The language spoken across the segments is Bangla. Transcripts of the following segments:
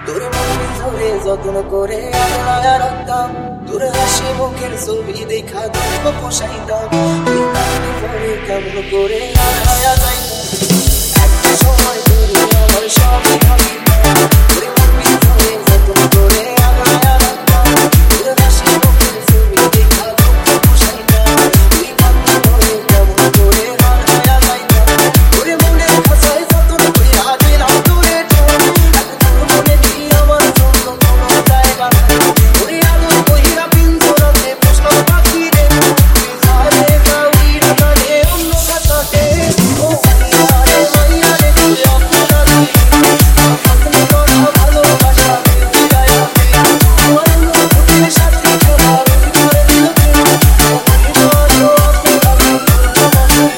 তোর মন ধরে যত্ন করে আগলায়া রাখতাম, তোর হাসি মুখের ছবি দেখা দুঃখ পোষাইতাম, তুই কাঁদলে পরে কেমন করে হারায়া যাইতাম। একটা সময় তোর আমার সবই ভাবিতাম, তোর মন ধরে যত্ন করে আগলায়া রাখতাম, তোর হাসি মুখের ছবি দেখা দুঃখ পোষাইতাম, তুই কাঁদলে পরে কেমন করে হারায়া যাইতাম। তোর মনের খাঁচায় যত্ন কইরা দিলাম তোরে ঠোঁট, এখন তোর মনে কি আমার জন্য কোনো জায়গা নাই। ওরে আদর কইরা পিঞ্জরাতে পোষলাম পাখি রে, তুই যারে যাওই না জানে অন্য খাঁচাতে। ও মাইয়া রে তুই অপরাধী, আপনি করা ভালোবাসা ফিরাইয়া দে। আমার অনুভূতির সাথে খেলা রই করে দিল প্রেম, ও মাইয়া রে অপরাধী তোর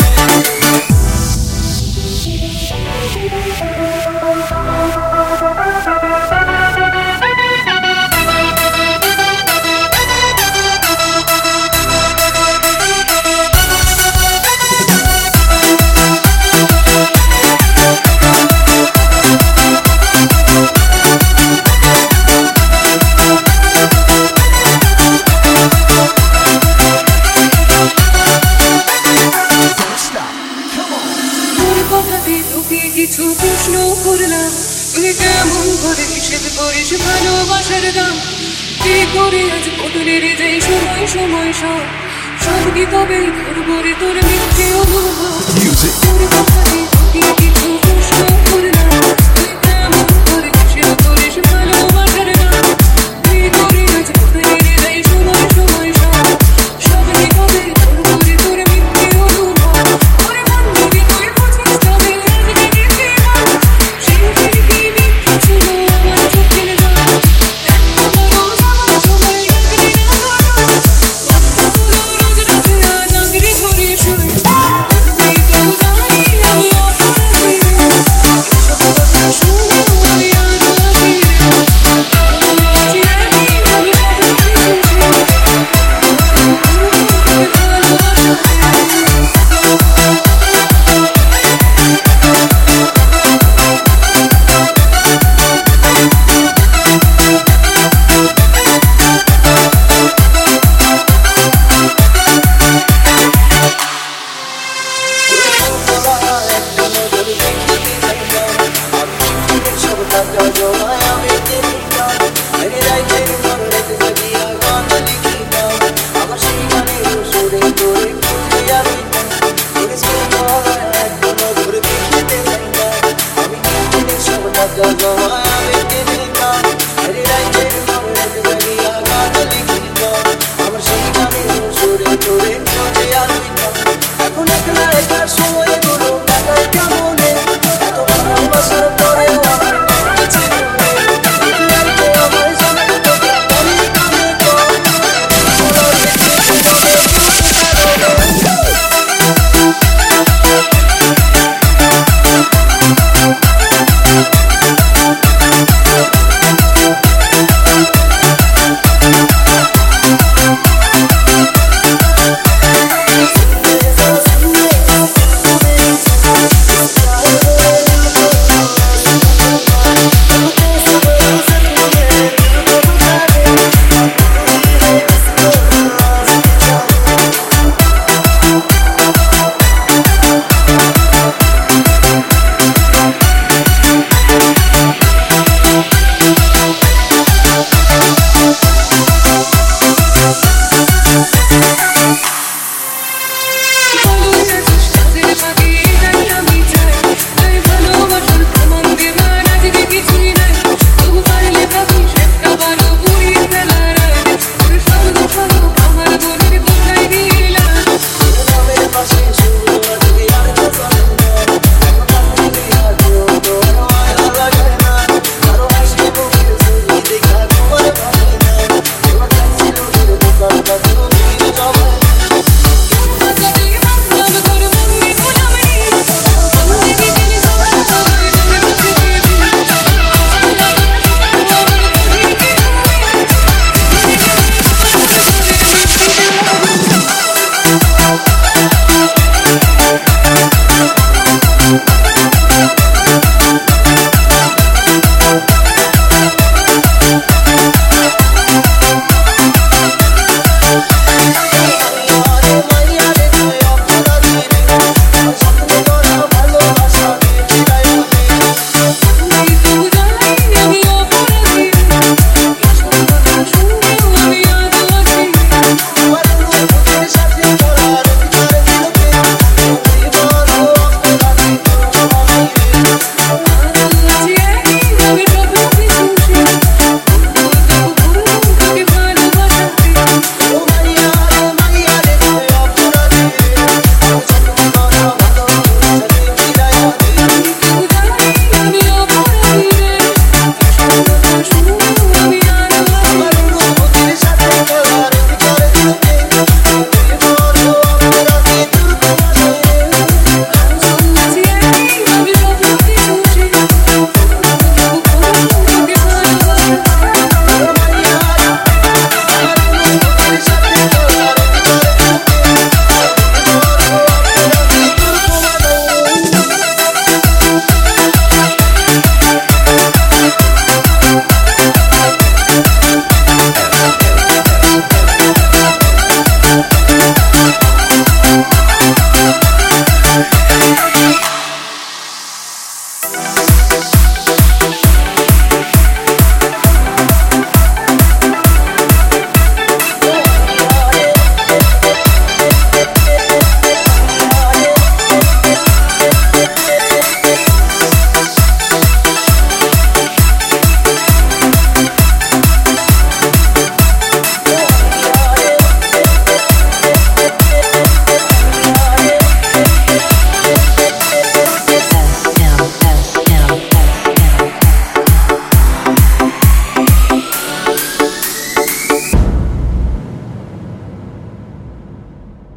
কথাতে তোকে কিছু প্রশ্ন করলাম, তুই কেমন করে হিসেব করিস ভালোবাসার দাম? কি করে আজ বদলের যাই সময় সময় সব সব কি তবে ধরবো রে তোর মিথ্যে অনুভব? তোর কথাতে তোকে কিছু